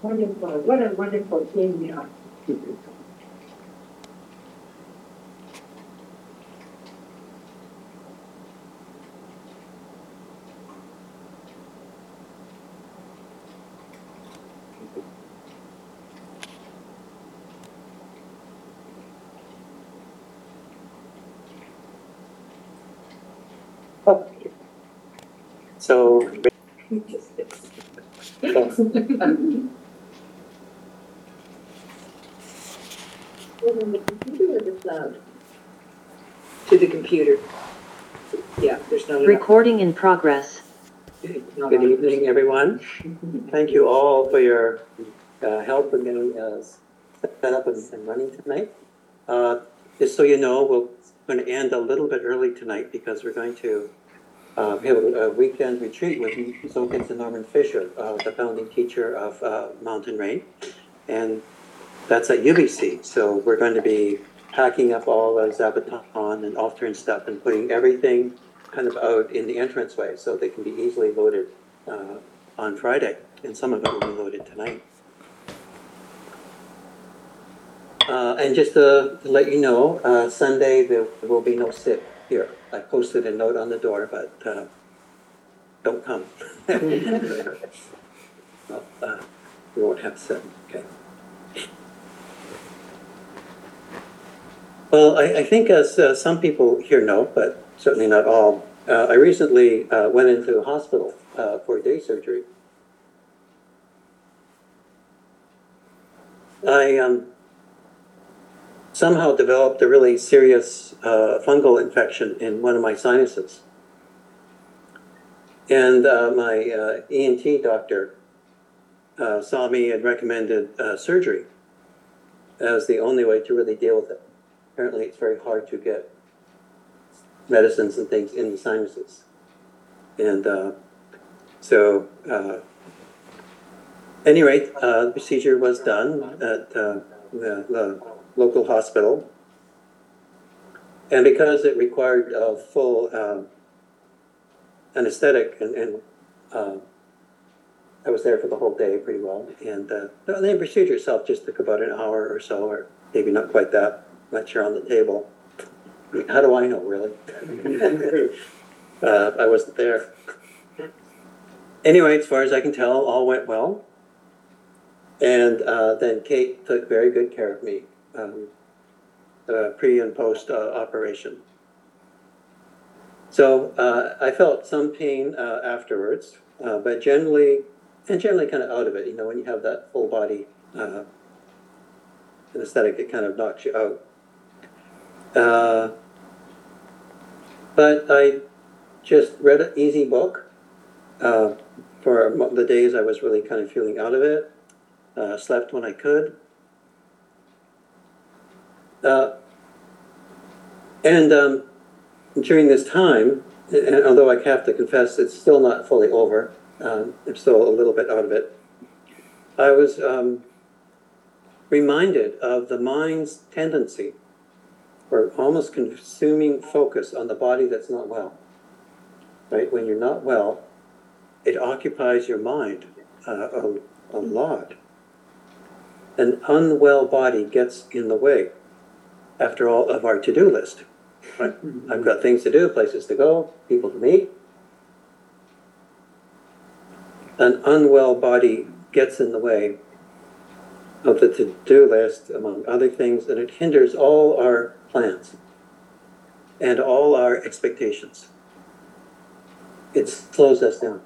Wonderful. What a wonderful team you are. So, The computer or the cloud? To the computer. Yeah, there's not enough. Recording in progress. good evening, everyone. Thank you all for your help in getting set up and running tonight. Just so you know, we're going to end a little bit early tonight because we're going to have a weekend retreat with Zokins and Norman Fisher, the founding teacher of Mountain Rain. And that's at UBC. So we're going to be packing up all the Zabuton and altar and stuff and putting everything kind of out in the entranceway so they can be easily loaded on Friday. And some of it will be loaded tonight. And just to let you know, Sunday there will be no sit here. I posted a note on the door, but don't come. Well, we won't have sit. Okay. Well, I think as some people here know, but certainly not all, I recently went into hospital for day surgery. I somehow developed a really serious fungal infection in one of my sinuses. And my ENT doctor saw me and recommended surgery as the only way to really deal with it. Apparently, it's very hard to get medicines and things in the sinuses. And so, at any rate, the procedure was done at the local hospital. And because it required a full anesthetic, and I was there for the whole day pretty well. And the procedure itself just took about an hour or so, or maybe not quite that. Not sure on the table. How do I know, really? I wasn't there. Anyway, as far as I can tell, all went well. And then Kate took very good care of me, pre and post operation. So I felt some pain afterwards, but generally kind of out of it. You know, when you have that full body anesthetic, it kind of knocks you out. But I just read an easy book for the days I was really kind of feeling out of it. Slept when I could. And during this time, and although I have to confess it's still not fully over, I'm still a little bit out of it, I was reminded of the mind's tendency or almost consuming focus on the body that's not well. Right? When you're not well, it occupies your mind a lot. An unwell body gets in the way, after all, of our to-do list. Right? I've got things to do, places to go, people to meet. An unwell body gets in the way of the to-do list, among other things, and it hinders all our plans and all our expectations. It slows us down.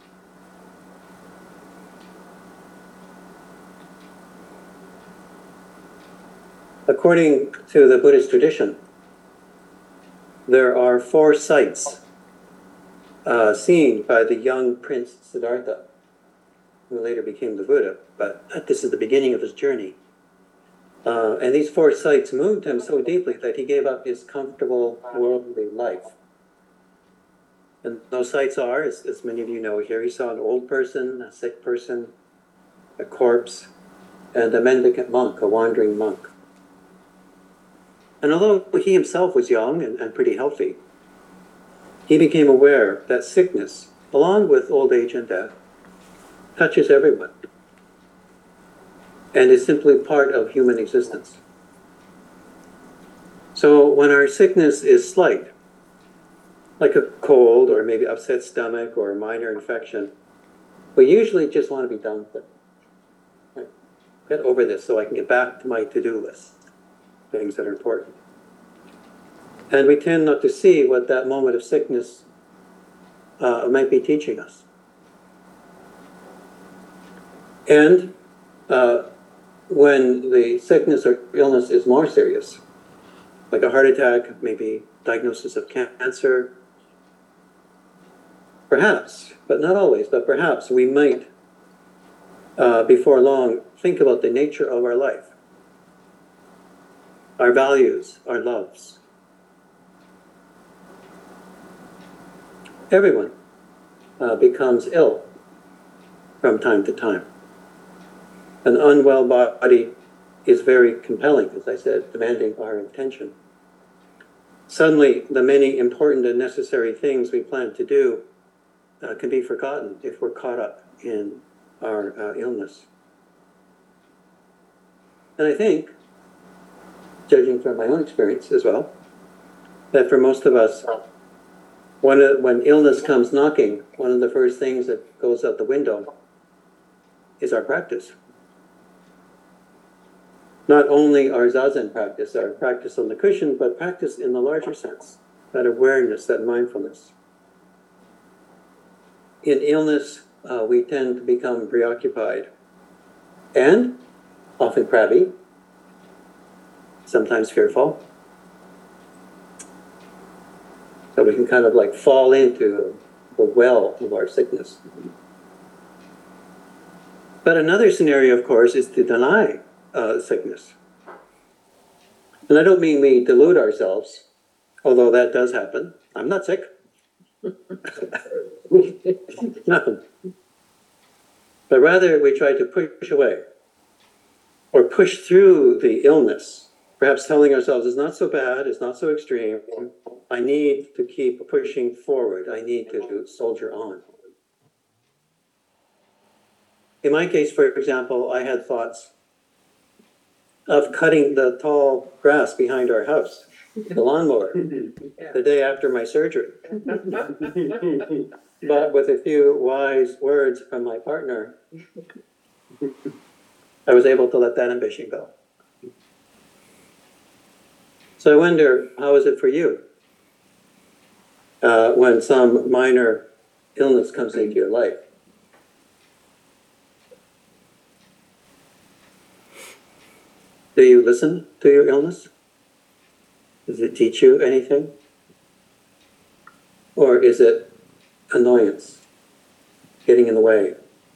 According to the Buddhist tradition, there are 4 sights seen by the young Prince Siddhartha, who later became the Buddha, but this is the beginning of his journey. And these 4 sights moved him so deeply that he gave up his comfortable worldly life. And those sights are, as many of you know here, he saw an old person, a sick person, a corpse, and a mendicant monk, a wandering monk. And although he himself was young and pretty healthy, he became aware that sickness, along with old age and death, touches everyone. and is simply part of human existence. So when our sickness is slight, like a cold or maybe upset stomach or a minor infection, we usually just want to be done with it. Right? Get over this so I can get back to my to-do list, things that are important. And we tend not to see what that moment of sickness might be teaching us. And when the sickness or illness is more serious, like a heart attack, maybe diagnosis of cancer, perhaps, but not always, but perhaps we might, before long, think about the nature of our life, our values, our loves. Everyone becomes ill from time to time. An unwell body is very compelling, as I said, demanding our attention. Suddenly, the many important and necessary things we plan to do can be forgotten if we're caught up in our illness. And I think, judging from my own experience as well, that for most of us, when illness comes knocking, one of the first things that goes out the window is our practice. Not only our Zazen practice, our practice on the cushion, but practice in the larger sense, that awareness, that mindfulness. In illness, we tend to become preoccupied and often crabby, sometimes fearful. So we can kind of like fall into the well of our sickness. But another scenario, of course, is to deny sickness. And I don't mean we delude ourselves, although that does happen. I'm not sick. No. But rather we try to push away or push through the illness, perhaps telling ourselves it's not so bad, it's not so extreme. I need to keep pushing forward. I need to soldier on. In my case, for example, I had thoughts of cutting the tall grass behind our house, the lawnmower, the day after my surgery. But with a few wise words from my partner, I was able to let that ambition go. So I wonder, how is it for you when some minor illness comes into your life? Do you listen to your illness? Does it teach you anything? Or is it annoyance, getting in the way?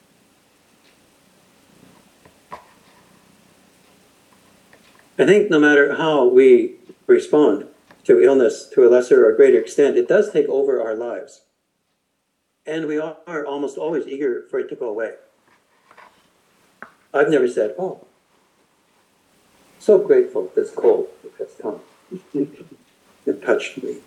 I think no matter how we respond to illness to a lesser or greater extent, it does take over our lives. And we are almost always eager for it to go away. I've never said, oh, so grateful this cold has come. It touched me.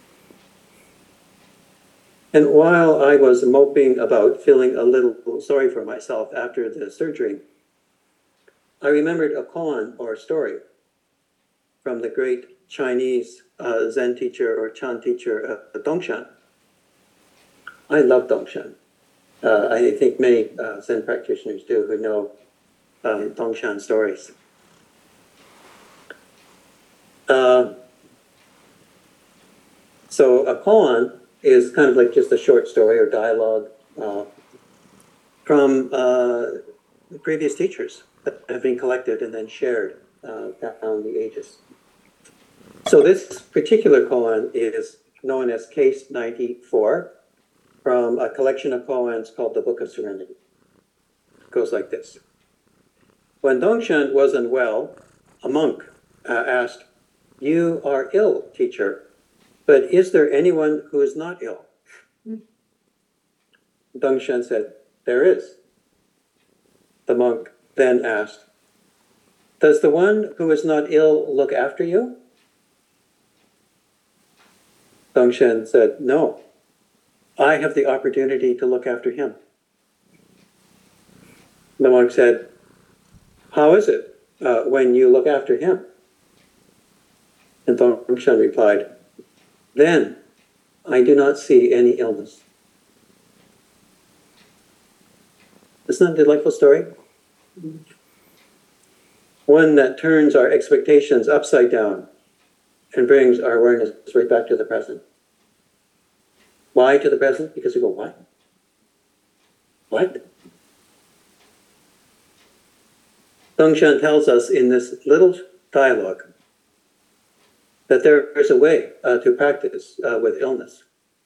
And while I was moping about, feeling a little sorry for myself after the surgery, I remembered a koan or a story from the great Chinese Zen teacher or Chan teacher, Dongshan. I love Dongshan. I think many Zen practitioners do who know Dongshan stories. So a koan is kind of like just a short story or dialogue from the previous teachers that have been collected and then shared down the ages. So this particular koan is known as Case 94 from a collection of koans called the Book of Serenity. It goes like this. When Dongshan was unwell, a monk asked, "You are ill, teacher, but is there anyone who is not ill?" Dongshan said, "There is." The monk then asked, "Does the one who is not ill look after you?" Dongshan said, "No, I have the opportunity to look after him." The monk said, how is it when you look after him? And Dongshan replied, then I do not see any illness. Isn't that a delightful story? One that turns our expectations upside down and brings our awareness right back to the present. Why to the present? Because we go, what? What? Dongshan tells us in this little dialogue that there is a way to practice with illness.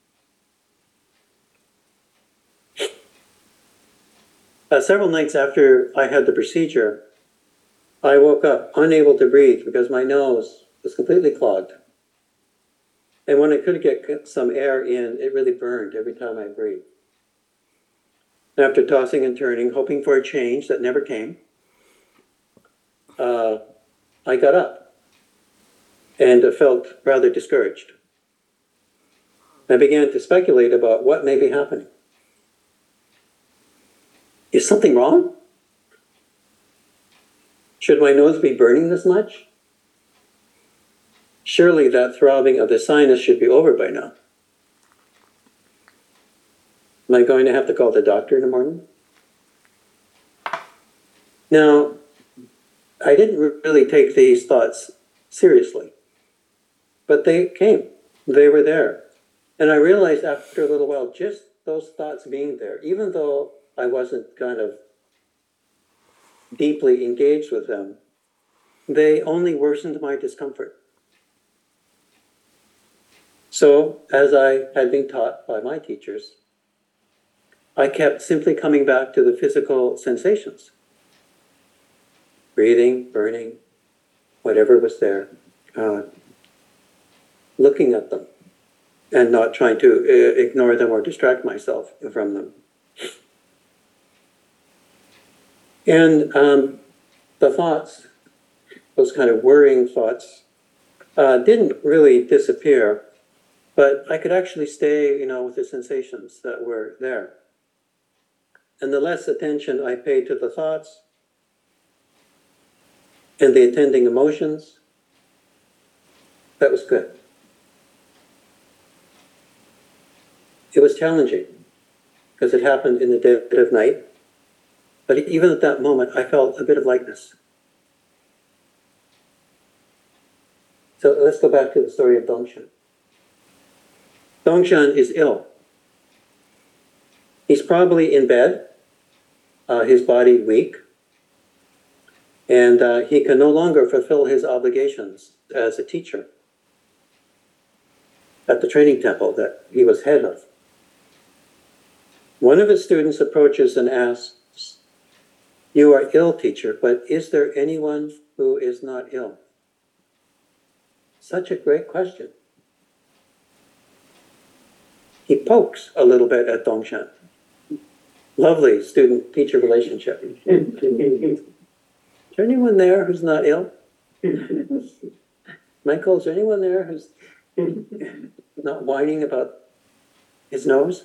Several nights after I had the procedure, I woke up unable to breathe because my nose was completely clogged. And when I could get some air in, it really burned every time I breathed. After tossing and turning, hoping for a change that never came, I got up and felt rather discouraged. I began to speculate about what may be happening. Is something wrong? Should my nose be burning this much? Surely that throbbing of the sinus should be over by now. Am I going to have to call the doctor in the morning? Now, I didn't really take these thoughts seriously, but they came. They were there. And I realized after a little while, just those thoughts being there, even though I wasn't kind of deeply engaged with them, they only worsened my discomfort. So, as I had been taught by my teachers, I kept simply coming back to the physical sensations. Breathing, burning, whatever was there. Looking at them and not trying to ignore them or distract myself from them. And the thoughts, those kind of worrying thoughts, didn't really disappear, but I could actually stay, with the sensations that were there. And the less attention I paid to the thoughts and the attending emotions, that was good. It was challenging because it happened in the dead of night. But even at that moment, I felt a bit of lightness. So let's go back to the story of Dongshan. Dongshan is ill. He's probably in bed, his body weak, and he can no longer fulfill his obligations as a teacher at the training temple that he was head of. One of his students approaches and asks, "You are ill, teacher, but is there anyone who is not ill?" Such a great question. He pokes a little bit at Dongshan. Lovely student-teacher relationship. Is there anyone there who's not ill? Michael, is there anyone there who's not whining about his nose?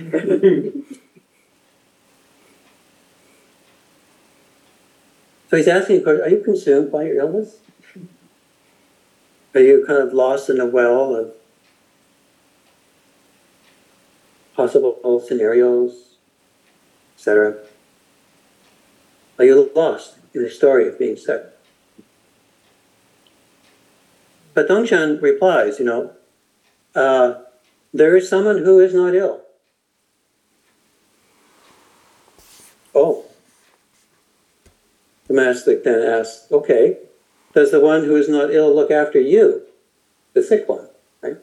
So he's asking, of course, are you consumed by your illness? Are you kind of lost in a well of possible scenarios, etc.? Are you lost in the story of being sick? But Dongshan replies, there is someone who is not ill. Oh. The monastic then asks, okay, does the one who is not ill look after you, the sick one, right?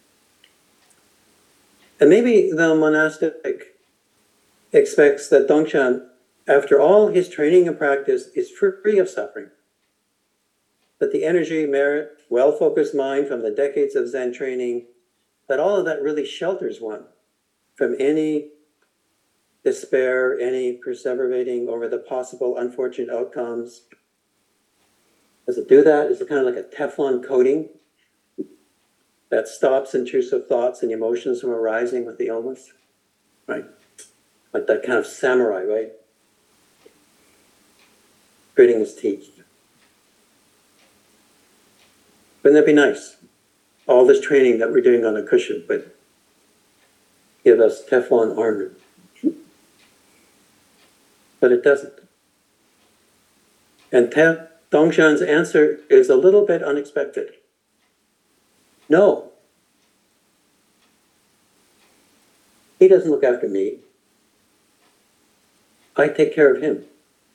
And maybe the monastic expects that Dongshan, after all his training and practice, is free of suffering. That the energy, merit, well-focused mind from the decades of Zen training, that all of that really shelters one from any despair, any perseverating over the possible unfortunate outcomes. Does it do that? Is it kind of like a Teflon coating that stops intrusive thoughts and emotions from arising with the illness? Right? Like that kind of samurai, right? gritting his teeth. Wouldn't that be nice? All this training that we're doing on a cushion would give us Teflon armor. But it doesn't. And Dongshan's answer is a little bit unexpected. No. He doesn't look after me. I take care of him.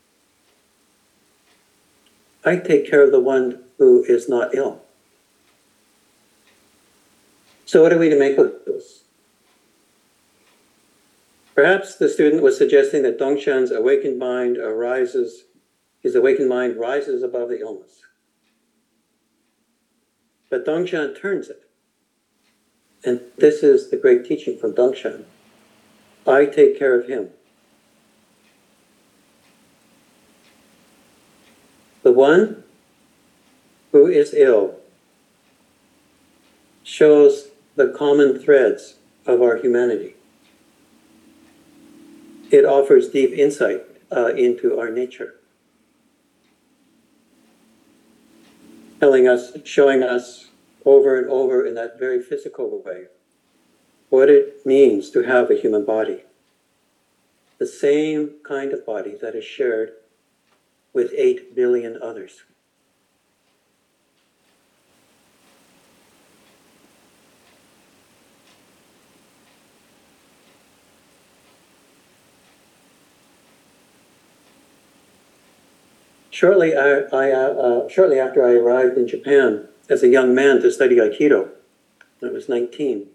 I take care of the one who is not ill. So what are we to make of this? Perhaps the student was suggesting that Dongshan's awakened mind rises above the illness. But Dongshan turns it. And this is the great teaching from Dongshan. I take care of him. The one who is ill shows the common threads of our humanity. It offers deep insight into our nature, showing us over and over in that very physical way what it means to have a human body. The same kind of body that is shared with 8 billion others. Shortly after I arrived in Japan as a young man to study Aikido, when I was 19,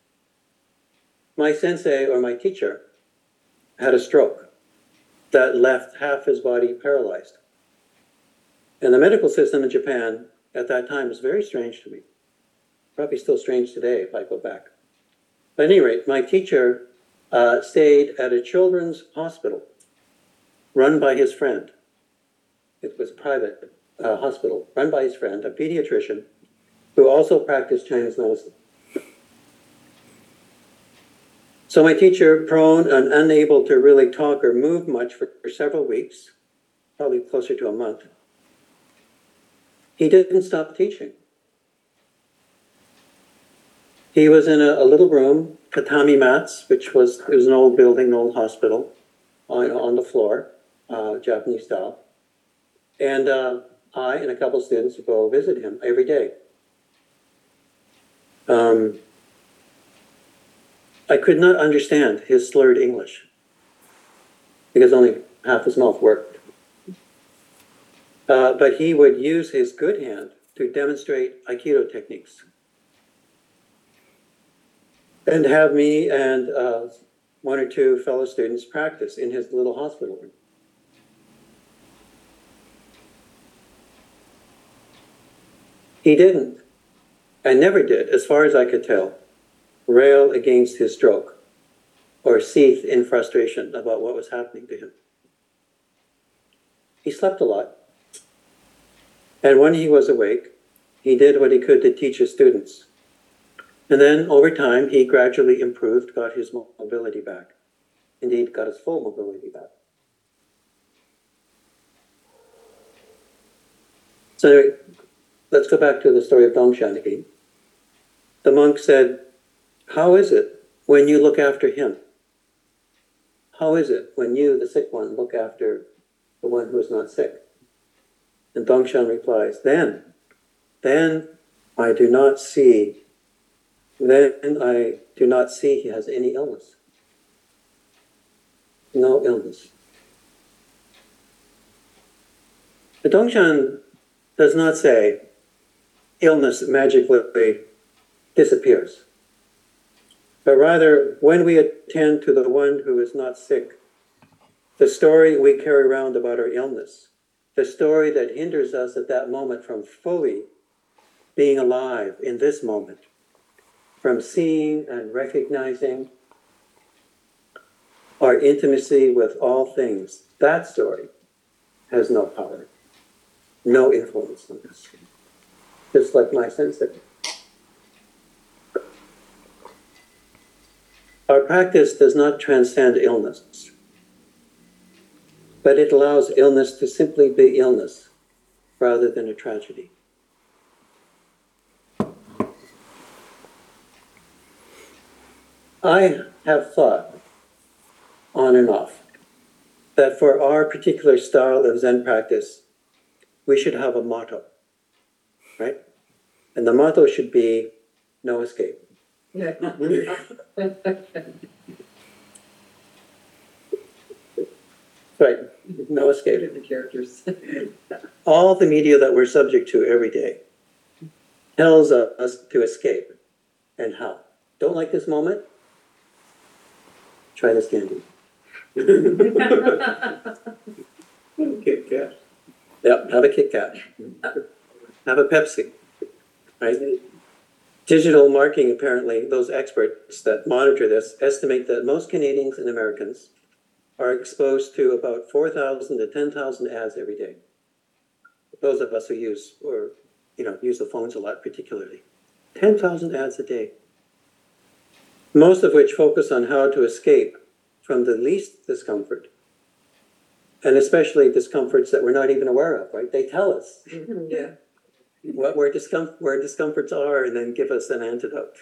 my sensei, or my teacher, had a stroke that left half his body paralyzed. And the medical system in Japan at that time was very strange to me. Probably still strange today if I go back. But at any rate, my teacher stayed at a children's hospital run by his friend. It was a private hospital run by his friend, a pediatrician, who also practiced Chinese medicine. So my teacher, prone and unable to really talk or move much for several weeks, probably closer to a month, he didn't stop teaching. He was in a little room, tatami mats, it was an old building, an old hospital, on the floor, Japanese style. And I and a couple of students would go visit him every day. I could not understand his slurred English because only half his mouth worked. But he would use his good hand to demonstrate Aikido techniques and have me and one or two fellow students practice in his little hospital room. He didn't, and never did, as far as I could tell, rail against his stroke or seethe in frustration about what was happening to him. He slept a lot. And when he was awake, he did what he could to teach his students. And then over time, he gradually improved, got his mobility back. Indeed, got his full mobility back. So anyway, let's go back to the story of Dongshan again. The monk said, how is it when you look after him? How is it when you, the sick one, look after the one who is not sick? And Dongshan replies, then I do not see he has any illness. No illness. But Dongshan does not say illness magically disappears. But rather, when we attend to the one who is not sick, the story we carry around about our illness, the story that hinders us at that moment from fully being alive in this moment, from seeing and recognizing our intimacy with all things, that story has no power, no influence on us. Just like my sensei. Our practice does not transcend illness. but it allows illness to simply be illness rather than a tragedy. I have thought, on and off, that for our particular style of Zen practice, we should have a motto, right? And the motto should be no escape. Right, no escape. The characters. All the media that we're subject to every day tells us to escape. And how? Don't like this moment? Try this candy. Kit Kat. Yep, have a Kit Kat. Have a Pepsi. Right? Digital marketing, apparently, those experts that monitor this estimate that most Canadians and Americans are exposed to about 4,000 to 10,000 ads every day. Those of us who use the phones a lot, particularly. 10,000 ads a day. Most of which focus on how to escape from the least discomfort, and especially discomforts that we're not even aware of, right? They tell us Yeah. where discomforts are and then give us an antidote.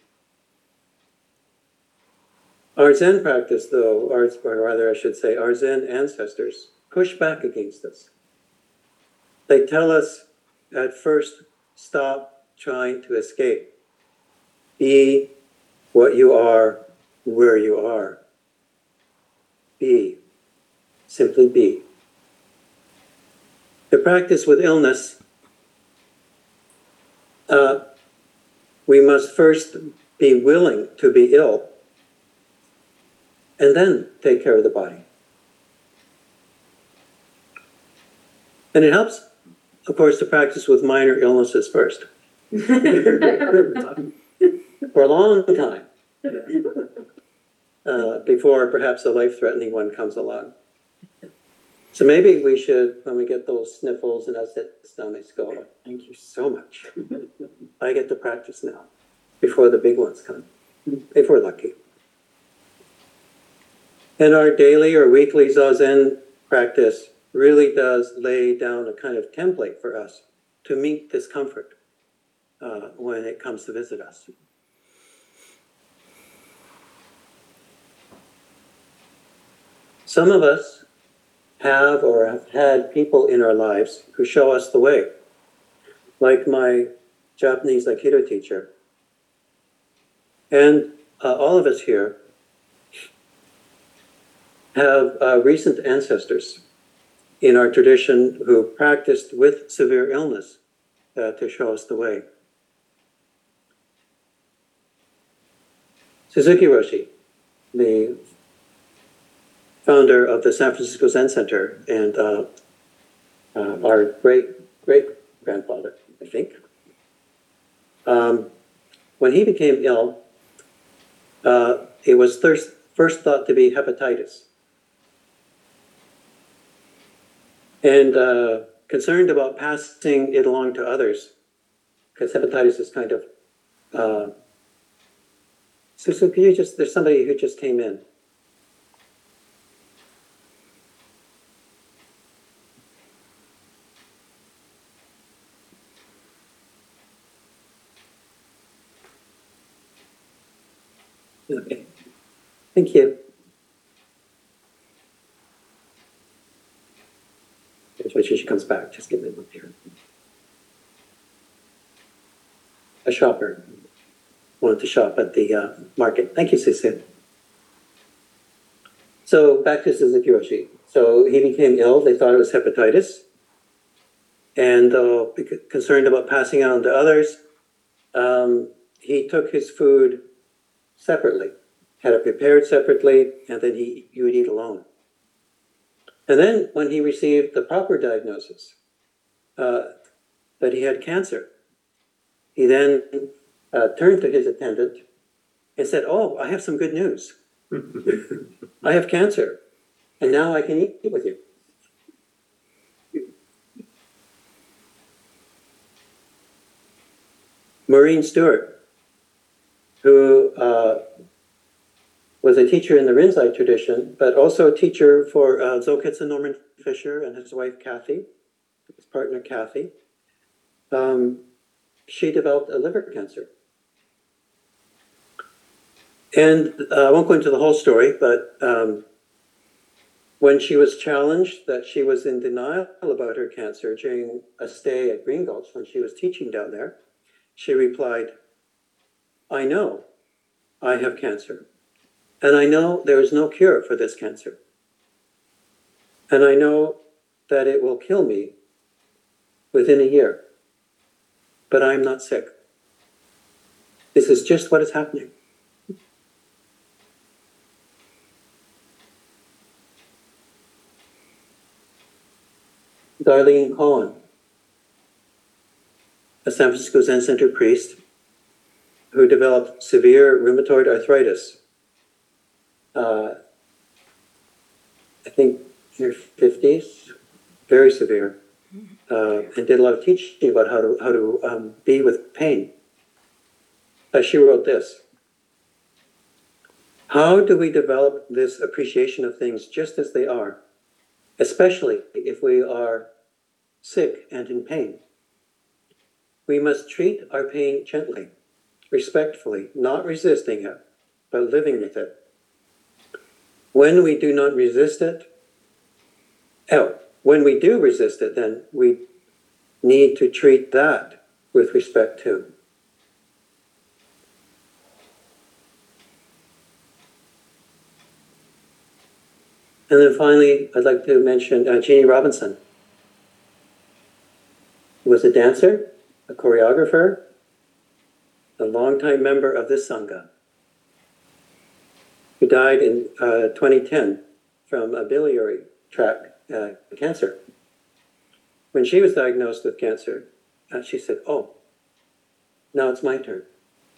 Our Zen practice, though, or rather I should say, our Zen ancestors push back against this. They tell us at first, stop trying to escape. Be what you are, where you are. Be. Simply be. To practice with illness, we must first be willing to be ill and then take care of the body. And it helps, of course, to practice with minor illnesses first. For a long time. Before perhaps a life-threatening one comes along. So maybe we should, when we get those sniffles and upset stomachs, go, thank you so much. I get to practice now, before the big ones come, if we're lucky. And our daily or weekly Zazen practice really does lay down a kind of template for us to meet discomfort when it comes to visit us. Some of us have or have had people in our lives who show us the way, like my Japanese Aikido teacher. And all of us here have recent ancestors in our tradition who practiced with severe illness to show us the way. Suzuki Roshi, the founder of the San Francisco Zen Center and our great-grandfather, I think. When he became ill, it was first thought to be hepatitis. And concerned about passing it along to others, because hepatitis is kind of... So could you there's somebody who just came in. Okay, thank you. When she comes back, just give them up here. A shopper wanted to shop at the market. Thank you, Susan. So back to Suzuki Roshi. So he became ill. They thought it was hepatitis. And concerned about passing it on to others, he took his food separately, had it prepared separately, and then he would eat alone. And then when he received the proper diagnosis that he had cancer, he then turned to his attendant and said, "Oh, I have some good news. I have cancer, and now I can eat with you." Maureen Stewart, who was a teacher in the Rinzai tradition, but also a teacher for Zokitz and Norman Fisher and his wife, Kathy, his partner, Kathy. She developed a liver cancer. And I won't go into the whole story, but when she was challenged that she was in denial about her cancer during a stay at Green Gulch when she was teaching down there, she replied, "I know I have cancer, and I know there is no cure for this cancer. And I know that it will kill me within a year, but I'm not sick. This is just what is happening." Darlene Cohen, a San Francisco Zen Center priest who developed severe rheumatoid arthritis. I think in her 50s, very severe, and did a lot of teaching about how to be with pain. She wrote this: "How do we develop this appreciation of things just as they are, especially if we are sick and in pain? We must treat our pain gently, respectfully, not resisting it, but living with it. When we do not resist it, when we do resist it, then we need to treat that with respect too." And then finally, I'd like to mention Jeannie Robinson, who was a dancer, a choreographer, a longtime member of this Sangha, who died in 2010 from a biliary tract cancer. When she was diagnosed with cancer, she said, "Oh, now it's my turn."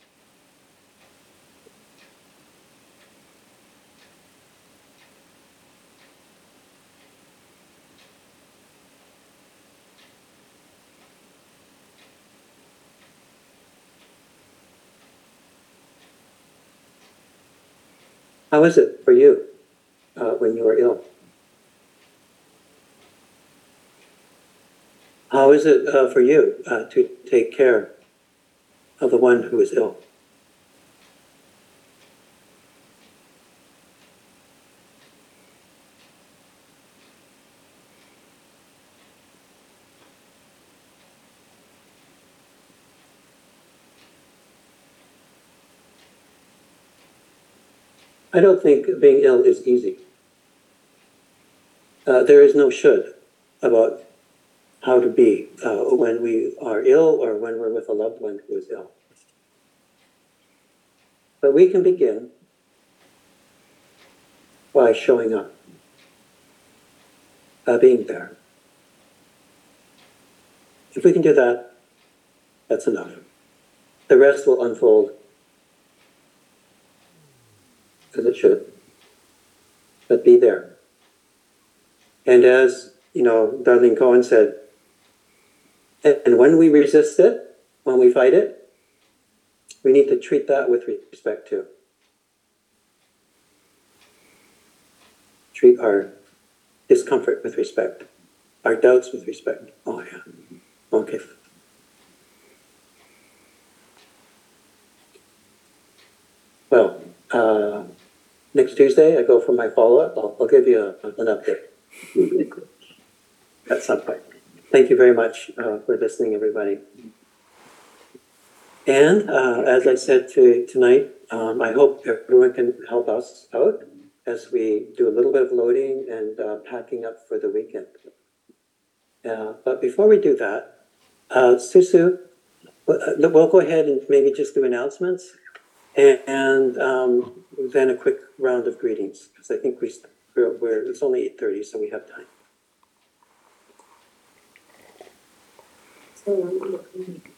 How is it for you when you are ill? How is it for you to take care of the one who is ill? I don't think being ill is easy. There is no should about how to be when we are ill or when we're with a loved one who is ill. But we can begin by showing up, being there. If we can do that, that's enough. The rest will unfold as it should. But be there. And as, Darlene Cohen said, and when we resist it, when we fight it, we need to treat that with respect too. Treat our discomfort with respect, our doubts with respect. Oh yeah, okay. Well, next Tuesday I go for my follow-up. I'll give you an update at some point. Thank you very much for listening, everybody. And as I said tonight, I hope everyone can help us out as we do a little bit of loading and packing up for the weekend. But before we do that, Susu, we'll go ahead and maybe just do announcements and then a quick round of greetings, because I think it's only 8:30, so we have time. So,